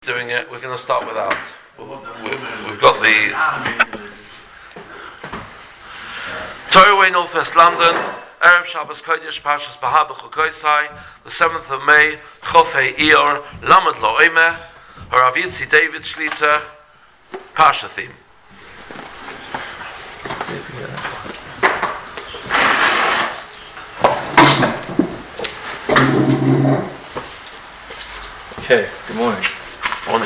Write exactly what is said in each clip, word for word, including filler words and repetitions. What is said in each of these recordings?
doing it, we're going to start without. We've got the Torah Way, Northwest London, Erev Shabbos Kodesh, Parshas Bahar B'Chukoisai, the seventh of May, Chofei Iyar, Lamed Lo Oimeh, Rav Yitzi David Shlita, Parsha theme. Okay, good morning. Morning.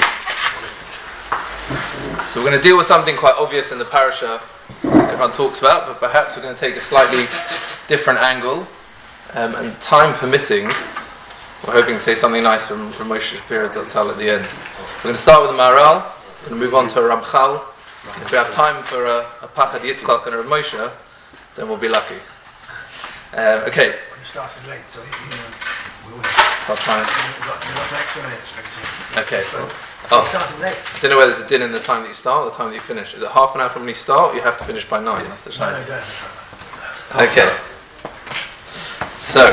So we're going to deal with something quite obvious in the parasha everyone talks about, but perhaps we're going to take a slightly different angle, um, and time permitting, we're hoping to say something nice from, from Moshe Shapiro Zatzal at the end. We're going to start with the Maharal, we're going to move on to Ramchal. If we have time for a, a Pachad Yitzchak and a Rav Moshe, then we'll be lucky. Um, okay. You started late, so you know, we'll Start time. We've got, we've got an extra minute expectation. Okay. Well, Oh. you started late. I don't know whether there's a din in the time that you start or the time that you finish. Is it half an hour from when you start, or you have to finish by nine? That's the No, shame. no, don't. Okay. So,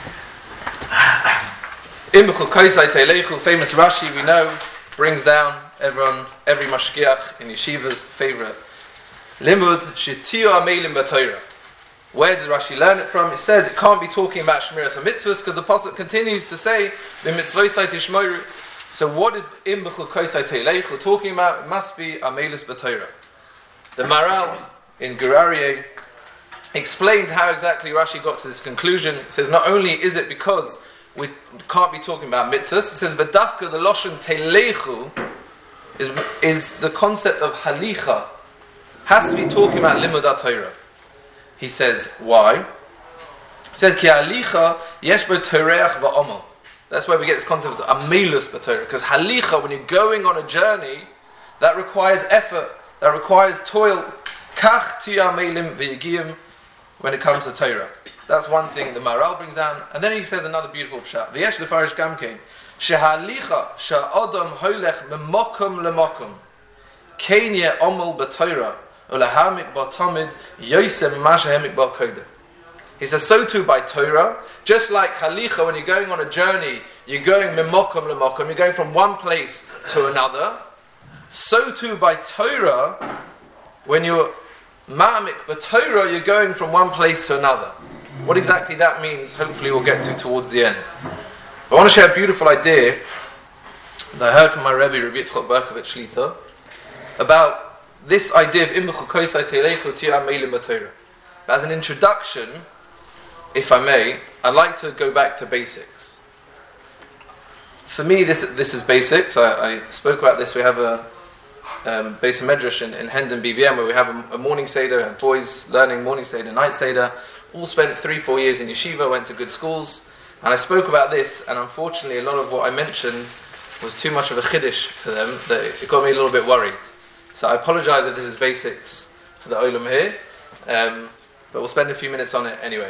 in B'chol Kaisai Teilechu, famous Rashi we know brings down everyone, every mashgiach in yeshiva's favorite limud shetiyu amelim b'Torah. Where did Rashi learn it from? It says it can't be talking about shmiras and mitzvahs because the pasuk continues to say the mitzvosai tishmoru. So what is in B'chol Kaisai Teilechu talking about? It must be amelis b'Torah. The Maharal in Gur Aryeh explained how exactly Rashi got to this conclusion. It says not only is it because we can't be talking about mitzvahs, it says but dafka the loshen Teilechu is is the concept of halicha has to be talking about limud Torah. He says why? He says ki halicha yesh bo toreach va'omal. That's where we get this concept of amelus b'Torah, because halicha, when you're going on a journey, that requires effort, that requires toil. Kach tiya amelim v'yigiyim, when it comes to Torah. That's one thing the Maharal brings down. And then he says another beautiful pshat. V'yesh lefarish gamkein, shehalicha she'adam holech memokum lemokum, kein ye'omel b'Torah, u'lehamik b'tamid yosem mashahemik b'kodem. He says, so too by Torah, just like halicha, when you're going on a journey, you're going mimokum lemokum, you're going from one place to another. So too by Torah, when you're ma'amik b'Torah, you're going from one place to another. What exactly that means, hopefully we'll get to towards the end. I want to share a beautiful idea that I heard from my Rebbe, Rabbi Yitzchok Berkovich Shlita, about this idea of im b'chol kaisai teilechu tiya amelim b'Torah. As an introduction, if I may, I'd like to go back to basics. For me, this this is basics. I, I spoke about this. We have a um, Beis Medrash in, in Hendon B B M where we have a, a morning seder, have boys learning morning seder, night seder. All spent three, four years in yeshiva, went to good schools, and I spoke about this. And unfortunately, a lot of what I mentioned was too much of a chiddush for them. That it got me a little bit worried. So I apologise if this is basics for the olam here, um, but we'll spend a few minutes on it anyway.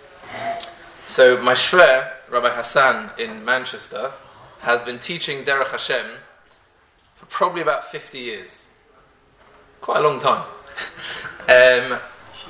So my shver, Rabbi Hassan in Manchester, has been teaching Derech Hashem for probably about fifty years. Quite a long time. um,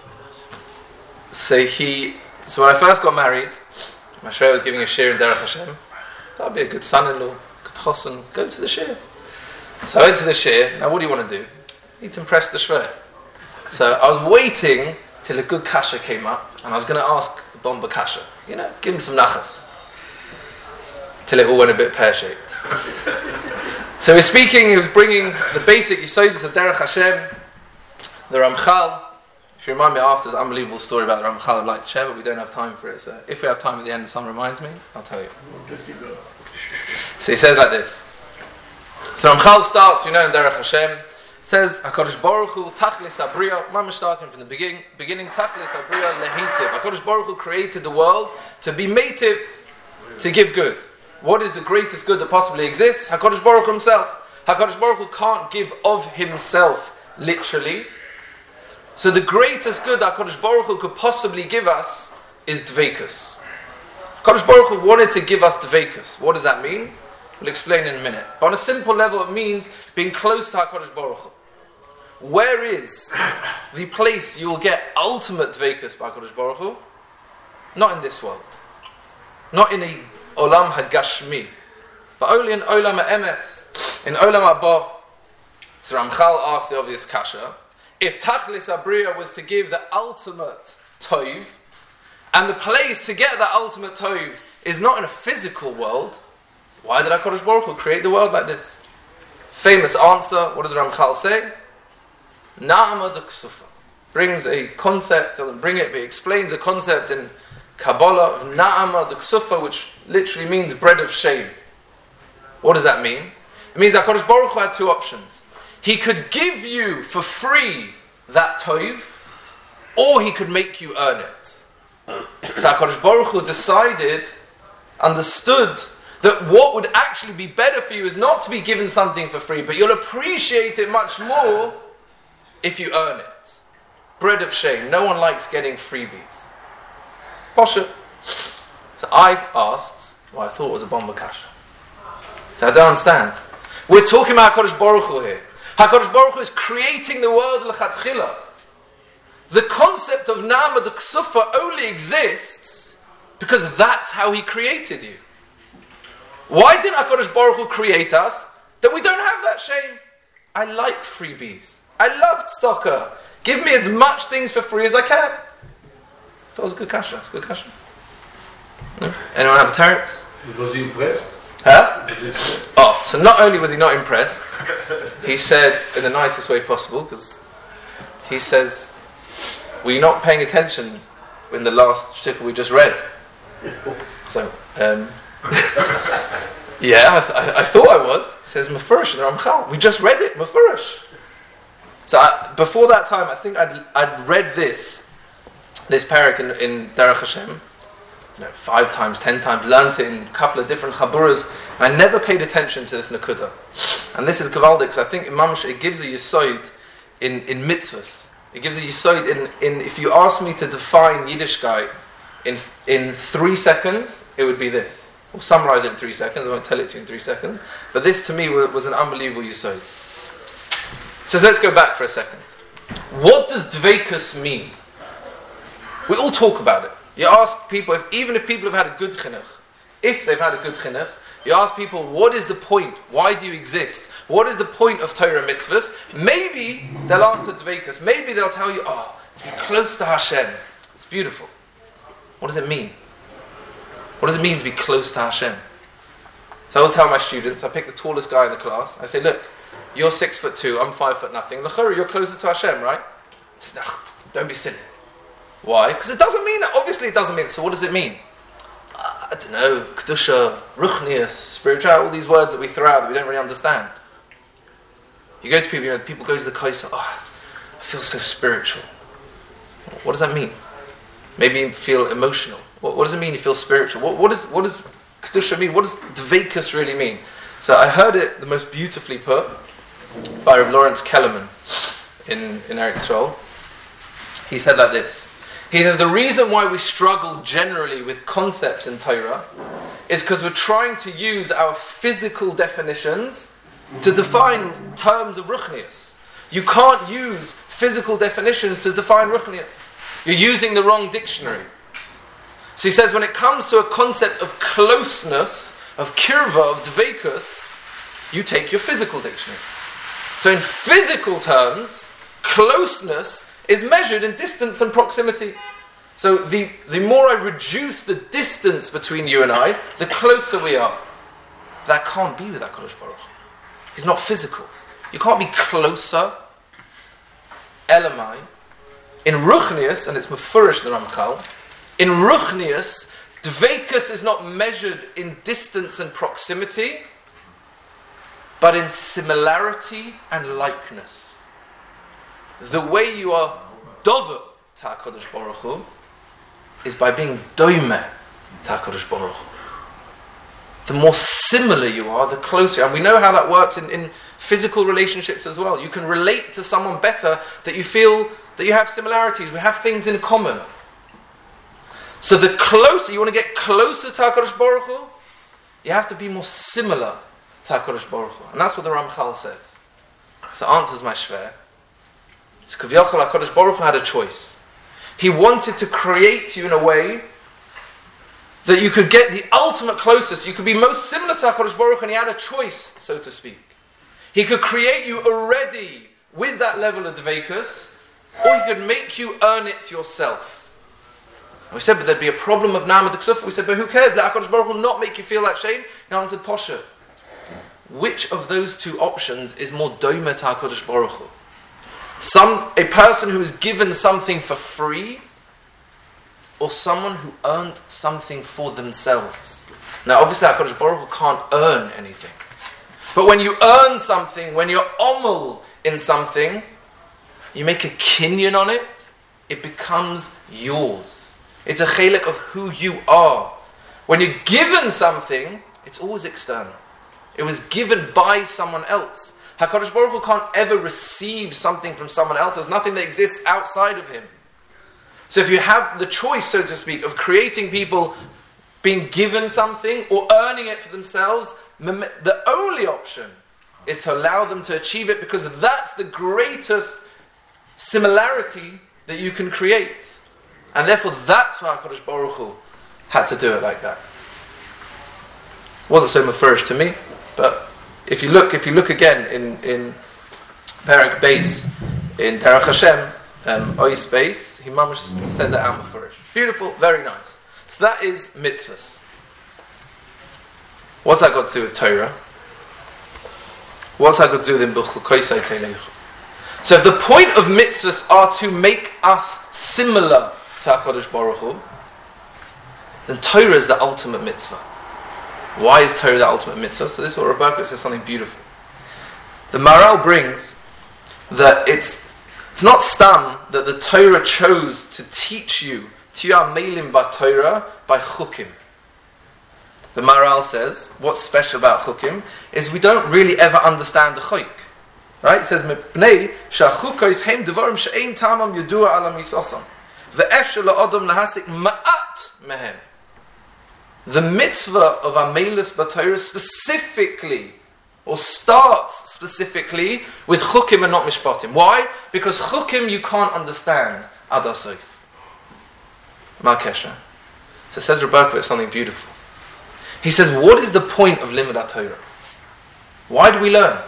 so he, so when I first got married, my shver was giving a shir in Derech Hashem. So I'd be a good son-in-law, good chosen, go to the shir. So I went to the shir. Now what do you want to do? You need to impress the shver. So I was waiting till a good kasha came up, and I was going to ask the bomba kasha, you know, give him some nachas, till it all went a bit pear-shaped. So he was speaking, he was bringing the basic yisodus of Derech Hashem, the Ramchal. If you remind me after, there's an unbelievable story about the Ramchal I'd like to share, but we don't have time for it, so if we have time at the end and someone reminds me, I'll tell you. So he says like this. So Ramchal starts, you know, in Derech Hashem, says HaKadosh Baruch Hu Tachlis Abriya, Mama starting from the beginning, beginning Tachlis Abriya Lehitiv. HaKadosh Baruch Hu created the world to be mative, to give good. What is the greatest good that possibly exists? HaKadosh Baruch Hu himself. HaKadosh Baruch Hu can't give of himself, literally. So the greatest good that HaKadosh Baruch Hu could possibly give us is Dveikus. HaKadosh Baruch Hu wanted to give us Dveikus. What does that mean? We'll explain in a minute. But on a simple level, it means being close to HaKadosh Baruch Hu. Where is the place you will get ultimate dveikus by HaKadosh Baruch Hu? Not in this world. Not in a olam hagashmi. But only in olam ha'emes. In Olam Haba, so Ramchal asked the obvious kasha, if Tachlis Abriya was to give the ultimate Tov, and the place to get that ultimate Tov is not in a physical world, why did HaKadosh Baruch Hu create the world like this? Famous answer, what does Ramchal say? Na'ama d'ksufa. Brings a concept, doesn't bring it, but he explains a concept in Kabbalah of Na'ama d'ksufa, which literally means bread of shame. What does that mean? It means HaKadosh Baruch Hu had two options. He could give you for free that Tov, or he could make you earn it. So HaKadosh Baruch Hu decided, understood, that what would actually be better for you is not to be given something for free, but you'll appreciate it much more if you earn it. Bread of shame. No one likes getting freebies. Posha. So I asked, well, I thought it was a bomba kasha. So I don't understand. We're talking about HaKadosh Baruch Hu here. HaKadosh Baruch Hu is creating the world l'chatchila. The concept of Na'ama d'ksufa only exists because that's how He created you. Why didn't HaKadosh Baruch Hu create us? That we don't have that shame. I like freebies. I loved tzedakah. Give me as much things for free as I can. That was a good kasha. It's a good kasha. No? Anyone have a teretz? Was he impressed? Huh? Oh, so not only was he not impressed, he said in the nicest way possible, because he says, were you not paying attention in the last shtickle we just read? So, um, yeah, I, th- I, I thought I was. He says, Mefurish in Ramchal. We just read it, Mefurish. So I, before that time, I think I'd, I'd read this, this parak in, in Derech Hashem, you know, five times, ten times, learnt it in a couple of different chaburas. I never paid attention to this nakuda. And this is Gavaldik, because I think in Mamash it gives a yisoid in, in mitzvahs. It gives a yisoid in, in, if you ask me to define Yiddishkeit in, in three seconds, it would be this. We'll summarize it in three seconds, I won't tell it to you in three seconds. But this to me was, was an unbelievable yisoid. So let's go back for a second. What does dveikus mean? We all talk about it. You ask people, if, even if people have had a good chinuch, if they've had a good chinuch, you ask people, what is the point? Why do you exist? What is the point of Torah mitzvahs? Maybe they'll answer dveikus. Maybe they'll tell you, oh, to be close to Hashem. It's beautiful. What does it mean? What does it mean to be close to Hashem? So I always tell my students, I pick the tallest guy in the class, I say, look, you're six foot two, I'm five foot nothing. L'chora, you're closer to Hashem, right? Says, don't be silly. Why? Because it doesn't mean that. Obviously it doesn't mean that. So what does it mean? Uh, I don't know, kedusha, ruchnius, spiritual, all these words that we throw out that we don't really understand. You go to people, you know, people go to the kaisa, oh, I feel so spiritual. What does that mean? Maybe you feel emotional. What, what does it mean you feel spiritual? What, what, is, what does kedusha mean? What does dveikus really mean? So I heard it the most beautifully put by Rav Lawrence Kellerman in, in Eretz Yisrael. He said like this. He says the reason why we struggle generally with concepts in Torah is because we're trying to use our physical definitions to define terms of ruchnius. You can't use physical definitions to define ruchnius. You're using the wrong dictionary. So he says when it comes to a concept of closeness, of kirva, of dveikus, you take your physical dictionary. So in physical terms, closeness is measured in distance and proximity. So the, the more I reduce the distance between you and I, the closer we are. That can't be with HaKadosh Baruch Hu. He's not physical. You can't be closer. Elamai. In Ruchnius, and it's Mefurish the Ramchal, in Ruchnius, dveikus is not measured in distance and proximity, but in similarity and likeness. The way you are dover to HaKadosh Baruch Hu is by being doimeh to HaKadosh Baruch Hu. The more similar you are, the closer. And we know how that works in, in physical relationships as well. You can relate to someone better that you feel that you have similarities. We have things in common. So the closer, you want to get closer to HaKadosh Baruch Hu, you have to be more similar to HaKadosh Baruch Hu. And that's what the Ramchal says. So answers my shver. So Kaviyachal HaKadosh Baruch Hu had a choice. He wanted to create you in a way that you could get the ultimate closest, you could be most similar to HaKadosh Baruch Hu, and he had a choice, so to speak. He could create you already with that level of dveikus, or he could make you earn it yourself. We said, but there'd be a problem of Na'amad Ksuf. We said, but who cares? Let HaKadosh Baruch Hu not make you feel that shame. He answered, Posha. Which of those two options is more doime to HaKadosh Baruch Hu? Some, a person who is given something for free, or someone who earned something for themselves? Now, obviously, HaKadosh Baruch Hu can't earn anything. But when you earn something, when you're omel in something, you make a kinyan on it, it becomes yours. It's a chelik of who you are. When you're given something, it's always external. It was given by someone else. HaKadosh Baruch Hu can't ever receive something from someone else. There's nothing that exists outside of him. So if you have the choice, so to speak, of creating people being given something or earning it for themselves, the only option is to allow them to achieve it, because that's the greatest similarity that you can create. And therefore that's why HaKadosh Baruch Hu had to do it like that. Wasn't so mafurish to me, but if you look, if you look again in in Perek Beis in Terach Hashem, um, Ois Beis, he mamash says it out mafurish. Beautiful, very nice. So that is mitzvahs. What's that got to do with Torah? What's that got to do with Imbuchu Koisai Teilechu? So if the point of mitzvahs are to make us similar to HaKadosh Baruch Hu, then Torah is the ultimate mitzvah. Why is Torah the ultimate mitzvah? So this is what Rebecca says, something beautiful. The Maharal brings that it's it's not stam that the Torah chose to teach you Tiyah Melim Ba Torah by Chukim. The Maharal says what's special about Chukim is we don't really ever understand the Chuk. Right? It says Mepnei Shachukos Heim Devarim She'ein Tamam Yedua Ala Misosam Ve'efshel La'odam Lahasik Ma'at Mehem. The mitzvah of Amelus B'Torah specifically, or starts specifically, with Chukim and not Mishpatim. Why? Because Chukim you can't understand Ad Asayf. Ma'kesha. So it says Rebbe something beautiful. He says, what is the point of Limud Torah? Why do we learn?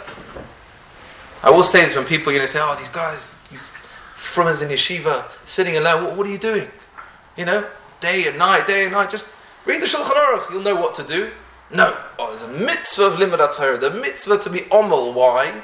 I will say this when people, you know, say, oh, these guys, you frummers in yeshiva, sitting alone, what, what are you doing? You know, day and night, day and night, just read the Shulchan Aruch, you'll know what to do. No. Oh, there's a mitzvah of Limud Torah, the mitzvah to be omel. Why?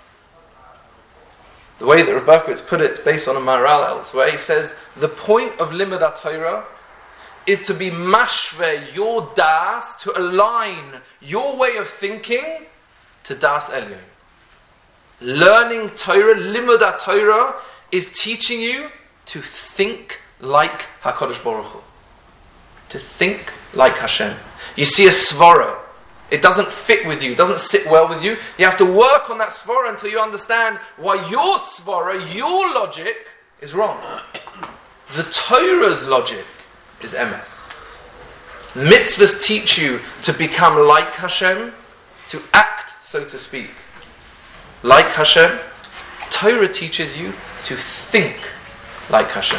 The way that Rebbe put it, based on a Maharal elsewhere, he says, the point of Limud Torah is to be mashve your das, to align your way of thinking to das Elyon. Learning Torah, Limud Torah, is teaching you to think like HaKadosh Baruch Hu. To think like Hashem. You see a svara, it doesn't fit with you, it doesn't sit well with you. You have to work on that svara until you understand why your svara, your logic, is wrong. The Torah's logic is M S. Mitzvahs teach you to become like Hashem, to act, so to speak, like Hashem. Torah teaches you to think like Hashem.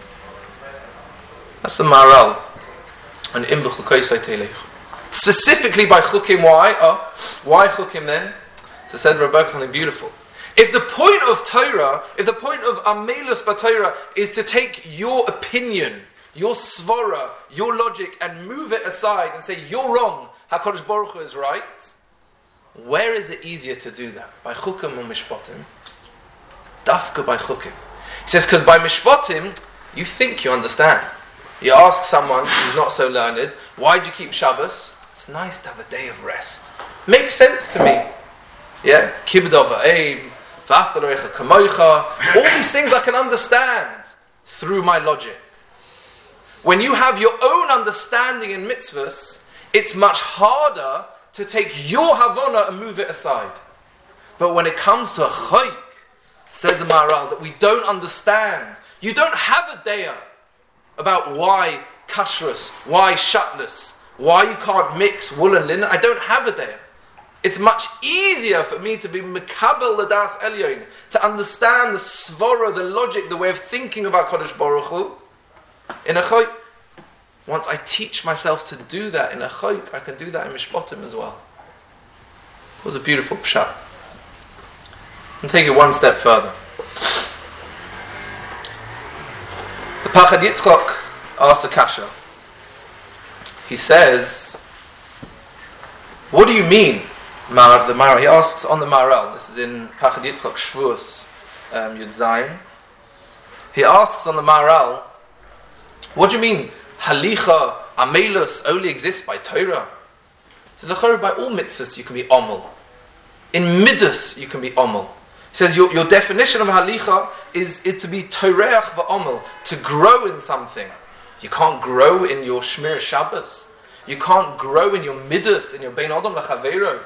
That's the Maharal. And Imbuchu Koisai Teilechu. Specifically by Chukim, why? Oh, why Chukim then? So said Rebecca something beautiful. If the point of Torah, if the point of Amelus B'Torah is to take your opinion, your svara, your logic, and move it aside and say, you're wrong, HaKadosh Baruch Hu is right, where is it easier to do that? By Chukim or Mishpatim? Dafka by Chukim. He says, because by Mishpatim, you think you understand. You ask someone who's not so learned, why do you keep Shabbos? It's nice to have a day of rest. Makes sense to me. Yeah? Kibud va'aim, v'afta l'orecha kamoicha. All these things I can understand through my logic. When you have your own understanding in mitzvahs, it's much harder to take your havana and move it aside. But when it comes to a chayk, says the Maharal, that we don't understand, you don't have a daya about why kashrus, why shatless, why you can't mix wool and linen. I don't have a day. It's much easier for me to be mekabel l'das elyon, to understand the svara, the logic, the way of thinking about Kodesh Baruch Hu in a chayk. Once I teach myself to do that in a chayk, I can do that in mishpatim as well. It was a beautiful pshat. And take it one step further. The Pachad Yitzchok asks the Kasha. He says, what do you mean, Mar, the Maral? He asks on the Maral. This is in Pachad Yitzchok Shvuos um, Yud Zayin. He asks on the Maral, what do you mean, Halicha, Amelus only exists by Torah? He says, by all mitzvahs you can be omel. In midas you can be omel. He says your, your definition of halicha is, is to be toreach va'omel, to grow in something. You can't grow in your shmir Shabbos. You can't grow in your midas, in your bein adam lachaveiro.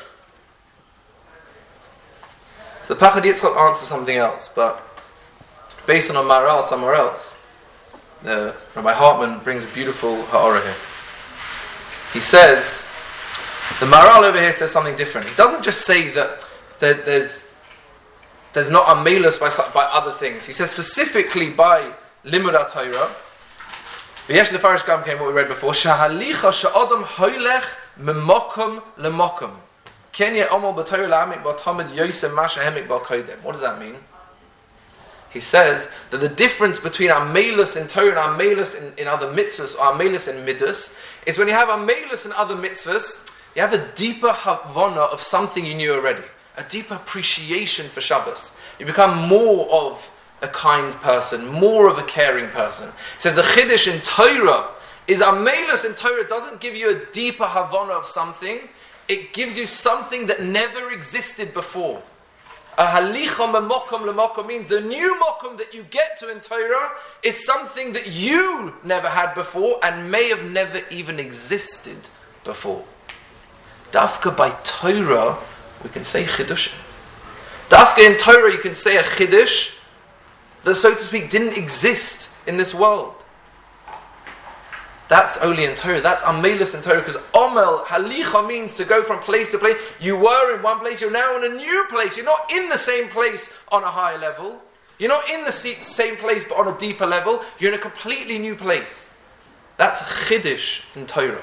So the Pachad Yitzchok answers something else, but based on a Maral somewhere else, the Rabbi Hartman brings a beautiful ha'ara here. He says, the Maral over here says something different. He doesn't just say that there, there's there's not a melus by by other things. He says specifically by limud HaTorah. V'yesh lefarish gam came what we read before. Shahalicha she'adam hoylech memokum lemokum. Kenya omol b'Torah la'amik b'tamid yosem masha hemik b'al-koydem. What does that mean? He says that the difference between our melus in Torah and our melus in, in other mitzvahs, or our melus in midas, is when you have our melus in other mitzvahs, you have a deeper havana of something you knew already. A deeper appreciation for Shabbos. You become more of a kind person, more of a caring person. He says the chiddush in Torah is a melus in Torah doesn't give you a deeper havana of something. It gives you something that never existed before. A halicha memokum lemokum means the new mokum that you get to in Torah is something that you never had before and may have never even existed before. Dafka by Torah, we can say chiddush. Dafka in Torah, you can say a chiddush that, so to speak, didn't exist in this world. That's only in Torah. That's amelus in Torah, because omel, halicha means to go from place to place. You were in one place, you're now in a new place. You're not in the same place on a higher level. You're not in the same place but on a deeper level. You're in a completely new place. That's a chiddush in Torah.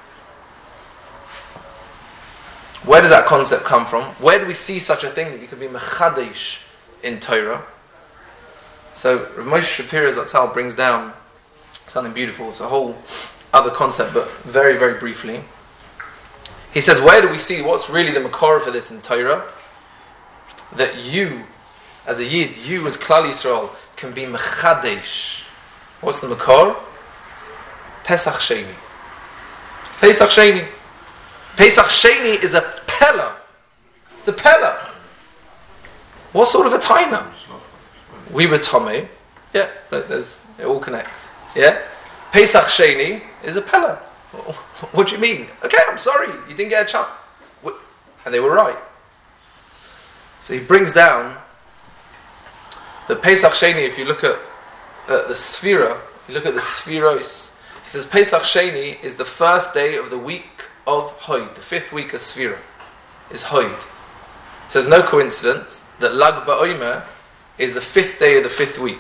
Where does that concept come from? Where do we see such a thing that you can be mechadesh in Torah? So Rav Moshe Shapiro Zatzal brings down something beautiful. It's a whole other concept, but very, very briefly. He says, where do we see what's really the makor for this in Torah? That you, as a Yid, you as Klal Yisrael, can be mechadesh. What's the makor? Pesach Sheni. Pesach Sheni. Pesach Sheni is a pella. It's a pella. What sort of a taina? We were Tomei. Yeah, there's, it all connects. Yeah? Pesach Sheni is a pella. What do you mean? Okay, I'm sorry, you didn't get a chance. And they were right. So he brings down the Pesach Sheni, if you look at uh, the Sphira, you look at the Sphiros, he says Pesach Sheni is the first day of the week of Hoid, the fifth week of Sphira, is Hoid. It says no coincidence that Lag BaOmer is the fifth day of the fifth week.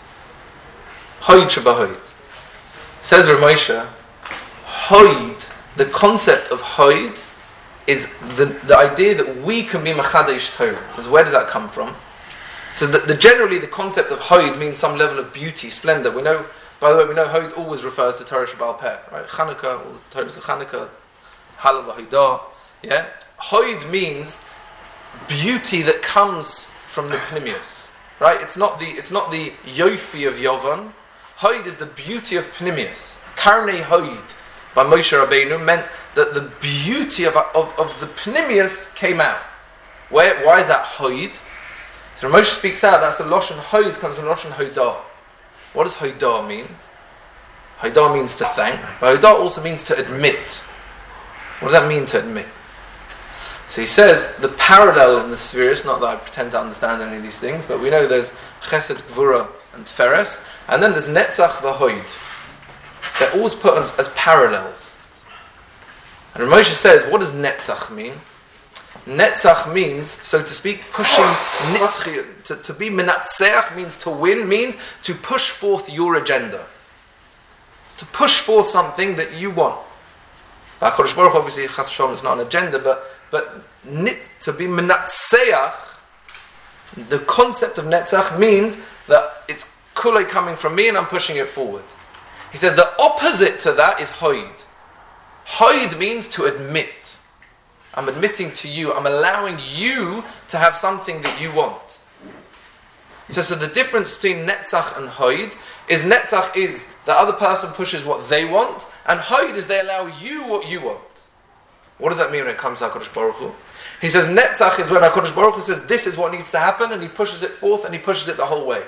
Hoid Shabahoid. Says Rav Moshe, Hoid, the concept of Hoid is the, the idea that we can be Machadesh Torah. So where does that come from? So the, the, generally the concept of Hoid means some level of beauty, splendor. We know, by the way, we know Hoid always refers to Torah Shabbal Peh, right? Chanukah, all the Torahs of Chanukah, Halal v'Hoidah, yeah? Hoid means beauty that comes from the Pnimius, right? It's not the it's not the Yofi of Yovan. Hoid is the beauty of Pnimius. Karnei Hoid by Moshe Rabbeinu meant that the beauty of, of, of the Pnimius came out. Where, why is that Hoid? So Moshe speaks out, that's the Lashon Hoid comes from Lashon Hoidah. What does Hoidah mean? Hoidah means to thank, but Hoidah also means to admit. What does that mean to admit? So he says the parallel in the spheres, not that I pretend to understand any of these things, but we know there's Chesed, Gvura, and Tferes, and then there's Netzach v'Hoid. They're always put on as parallels. And Rav Moshe says, what does Netzach mean? Netzach means, so to speak, pushing nitzchi, to, to be menatzeach means to win, means to push forth your agenda. To push forth something that you want. HaKadosh Baruch Hu, obviously, Chas v'Shalom is not an agenda, but but nit, to be menatzeach The concept of Netzach means that it's kulei coming from me and I'm pushing it forward. He says the opposite to that is Hoid. Hoid means to admit. I'm admitting to you, I'm allowing you to have something that you want. So, so the difference between Netzach and Hoid is Netzach is the other person pushes what they want, and Hoid is they allow you what you want. What does that mean when it comes to HaKadosh Baruch Hu? He says Netzach is when HaKadosh Baruch Hu says this is what needs to happen, and he pushes it forth and he pushes it the whole way.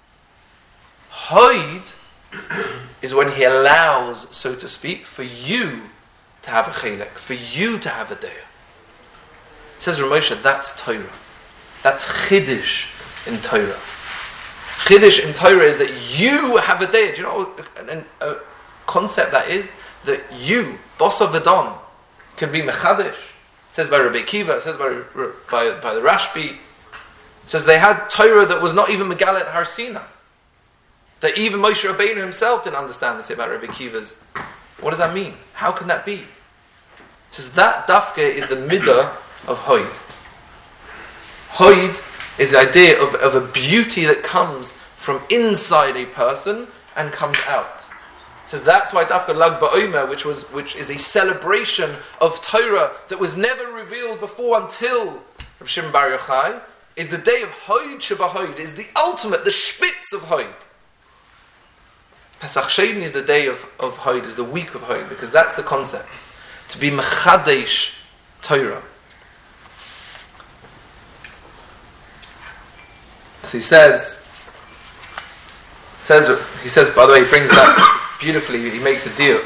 Hoid is when he allows, so to speak, for you to have a chelek, for you to have a daya. Says Ramosha, that's Torah. That's Chiddush in Torah. Chiddush in Torah is that you have a daya. Do you know what a, a concept that is? That you, boss of Adam, can be Mechadish. It says by Rabbi Kiva, it says by, by, by the Rashbi. It says they had Torah that was not even Megalit Har Sinai. That even Moshe Rabbeinu himself didn't understand this about Rabbi Kiva's. What does that mean? How can that be? It says that dafke is the midah of Hoid. Hoid is the idea of, of a beauty that comes from inside a person and comes out. It says that's why dafke Lag BaOmer, which was which is a celebration of Torah that was never revealed before until Rav Shimon Bar Yochai, is the day of Hoid Shebahoid, is the ultimate, the spitz of Hoid. Pesach Sheni is the day of, of Hoid, is the week of Hoid, because that's the concept. To be Mechadesh Torah. So he says, says, he says, by the way, he brings that beautifully, he makes a diuk.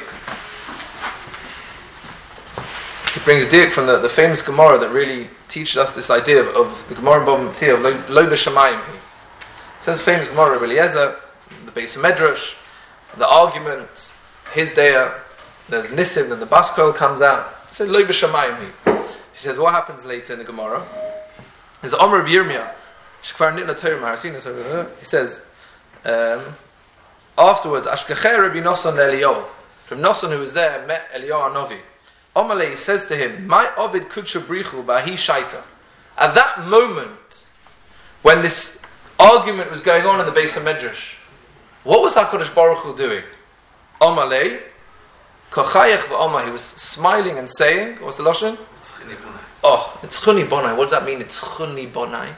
He brings a diuk from the, the famous Gemara that really teaches us this idea of, of the Gemara in Bava Metzia, of Lo B'Shamayim. It says famous Gemara, Rabbi Eliezer, the Beis Medrash, the argument, his daya, there's Nisim, then the Bas Kol comes out. He says, Lo B'Shamayim. He says, what happens later in the Gemara? There's Omer B'Yirmiyah. He says, um, afterwards, Ashkecher Rabbi Nosson Eliyahu. Rabbi Nosson, who was there, met Eliyahu Hanavi. Amalei says to him, My Ovid Kudsha Brichu Ba'hi Shaita. At that moment, when this argument was going on in the Beis HaMedrash, what was HaKadosh Baruch Hu doing? Amalei, Kochayach v'Omah, he was smiling and saying, what's the Lashon? Oh, it's Chuni Bonai. What does that mean? It's Chuni Bonai.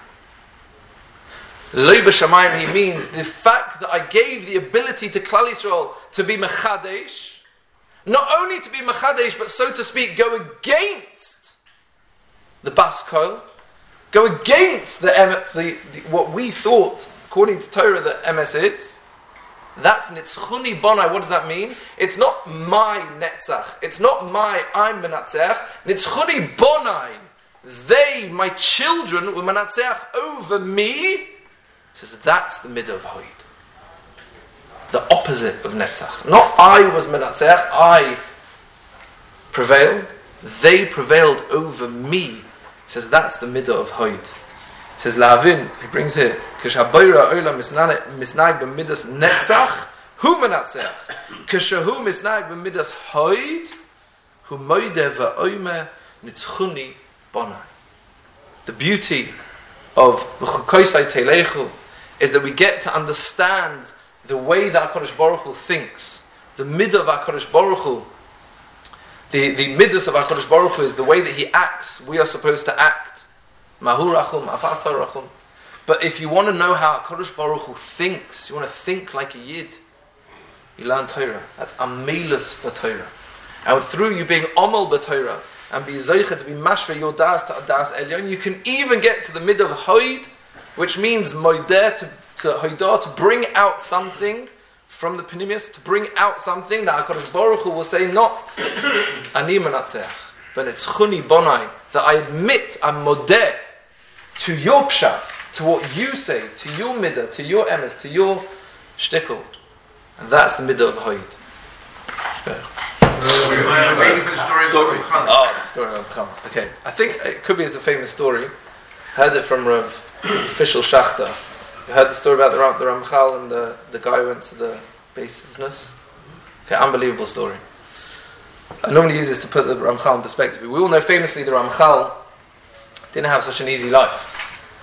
Lo B'Shamayim, he means the fact that I gave the ability to Klal Yisrael to be Mechadesh, not only to be Mechadesh, but so to speak, go against the Bas Kol, go against the, the, the what we thought, according to Torah, that M S is. That's Nitzchuni Bonai. What does that mean? It's not my Netzach. It's not my I'm Menatzach. Nitzchuni Bonai. They, my children, were Menatzach over me. Says that's the midah of Hoid. The opposite of Netzach. Not I was Menatzach, I prevailed. They prevailed over me. Says that's the midah of Hoid. Says Lahavin, he brings here, Kishabayra Ola misnag b'midas Netzach, hu Menatzach. Kishahu misnag b'midas Hoid, hu moide v'oime nitzchuni bonai. The beauty of V'chukoisai Teilechu is that we get to understand the way that HaKadosh Baruch Hu thinks, the midah of HaKadosh Baruch Hu. The, the midas of HaKadosh Baruch Hu is the way that he acts, we are supposed to act. Mahu rachum, afata rachum. But if you want to know how HaKadosh Baruch Hu thinks, you want to think like a Yid, you learn Torah. That's Amelus b'Torah. And through you being Omel b'Torah, and be Zoicha to be Mashve your Das to Das Elyon, you can even get to the midah of Hoid, which means Moideh, to, to Hoidah, to bring out something from the Pnimius, to bring out something that HaKadosh Baruch Hu will say, not Ani Menatzech, but it's Chuni Bonai, that I admit, I'm Modeh to your Pshat, to what you say, to your midah, to your emes, to your shtickle. And that's the midah of Hoid. We're waiting for the story of Rabbi Chanan. Oh, the story of Rabbi Chanan. Okay. I think it could be as a famous story. Heard it from Rav Fishel Shachter. You heard the story about the, Ram, the Ramchal and the, the guy who went to the business. Okay, unbelievable story. I normally use this to put the Ramchal in perspective. We all know famously the Ramchal didn't have such an easy life.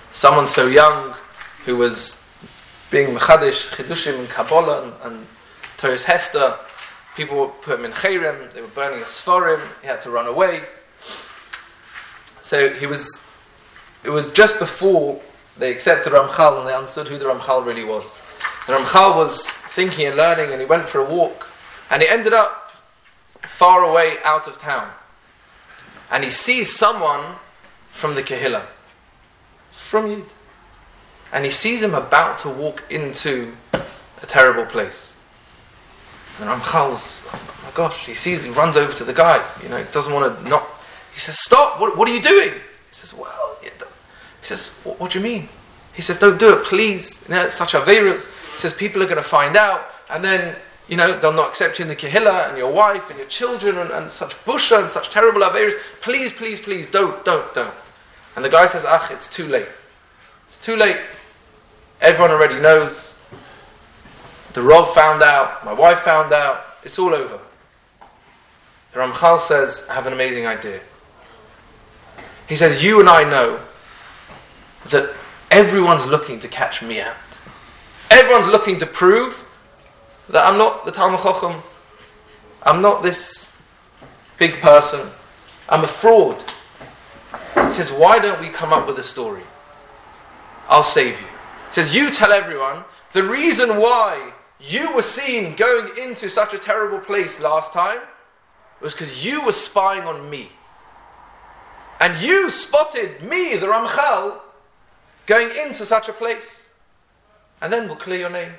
someone so young who was being Mechadish, Chidushim and Kabbalah and, and Torah's Hester. People would put him in Cherem, they were burning his Sforim, he had to run away. So he was, it was just before they accepted Ramchal and they understood who the Ramchal really was. The Ramchal was thinking and learning, and he went for a walk, and he ended up far away out of town. And he sees someone from the Kehillah, from Yid. And he sees him about to walk into a terrible place. And Ramchal's, oh my gosh, he sees, he runs over to the guy, you know, he doesn't want to not, he says, stop, what, what are you doing? He says, well, yeah, he says, what, what do you mean? He says, don't do it, please. You know, it's such a virus. He says, people are going to find out, and then, you know, they'll not accept you in the Kehillah, and your wife, and your children, and, and such busha, and such terrible averis. Please, please, please, don't, don't, don't. And the guy says, ach, it's too late. It's too late. Everyone already knows. The Rav found out, my wife found out, it's all over. The Ramchal says, I have an amazing idea. He says, you and I know that everyone's looking to catch me out. Everyone's looking to prove that I'm not the Talmud Chacham. I'm not this big person. I'm a fraud. He says, why don't we come up with a story? I'll save you. He says, you tell everyone the reason why you were seen going into such a terrible place last time was because you were spying on me. And you spotted me, the Ramchal, going into such a place. And then we'll clear your name.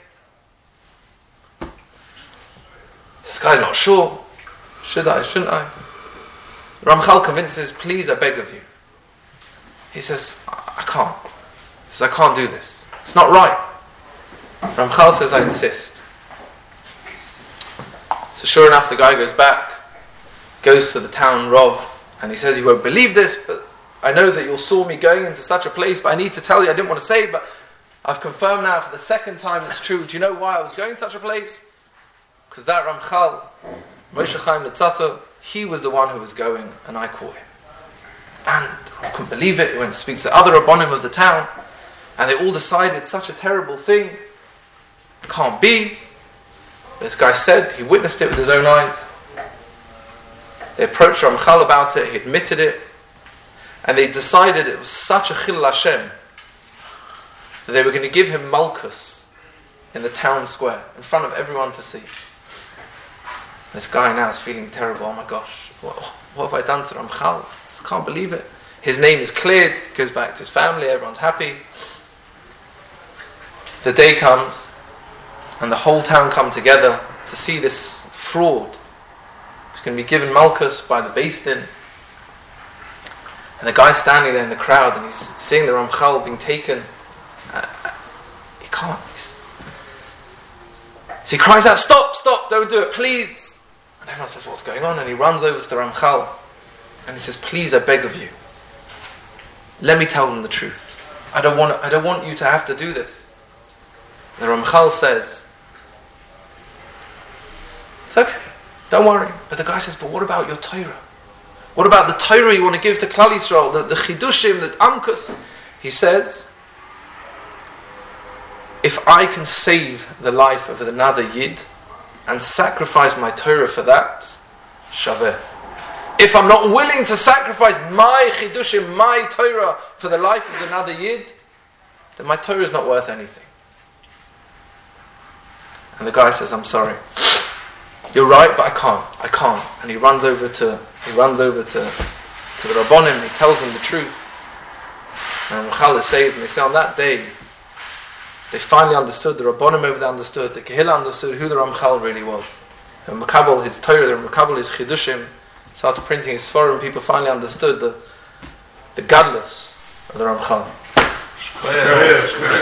This guy's not sure. Should I, shouldn't I? Ramchal convinces, please, I beg of you. He says, I can't. He says, I can't do this. It's not right. Ramchal says, I insist. So sure enough, the guy goes back, goes to the town Rav, and he says, you won't believe this, but I know that you saw me going into such a place, but I need to tell you, I didn't want to say it, but I've confirmed now for the second time it's true. Do you know why I was going to such a place? Because that Ramchal, Moshe Chaim Luzzatto, he was the one who was going, and I caught him. And I couldn't believe it. He went to speak to the other Rabbonim of the town, and they all decided such a terrible thing can't be. This guy said he witnessed it with his own eyes. They approached Ramchal about it, he admitted it, and they decided it was such a chilul Hashem that they were going to give him Malkus in the town square in front of everyone to see. This guy now is feeling terrible. Oh my gosh, what, what have I done to Ramchal? I can't believe it. His name is cleared, goes back to his family, everyone's happy. The day comes, and the whole town come together to see this fraud. He's going to be given Malkus by the Beis Din. And the guy's standing there in the crowd, and he's seeing the Ramchal being taken. Uh, he can't. He's... So he cries out, stop, stop, don't do it, please. And everyone says, what's going on? And he runs over to the Ramchal, and he says, please, I beg of you, let me tell them the truth. I don't want, I don't want you to have to do this. The Ramchal says, it's okay, don't worry. But the guy says, but what about your Torah? What about the Torah you want to give to Klal Yisrael, the, the Chidushim, the Amkus? He says, if I can save the life of another Yid and sacrifice my Torah for that, shaveh. If I'm not willing to sacrifice my Chidushim, my Torah, for the life of another Yid, then my Torah is not worth anything. And the guy says, I'm sorry. You're right, but I can't. I can't. And he runs over to he runs over to, to the Rabbonim, and he tells them the truth. And Ramchal is saved, and they say on that day, they finally understood, the Rabbonim over there understood, the Kehillah understood who the Ramchal really was. And Makabel, his Torah, and Makabel, his Chidushim, started printing his Sforim, and people finally understood the the godless of the Ramchal.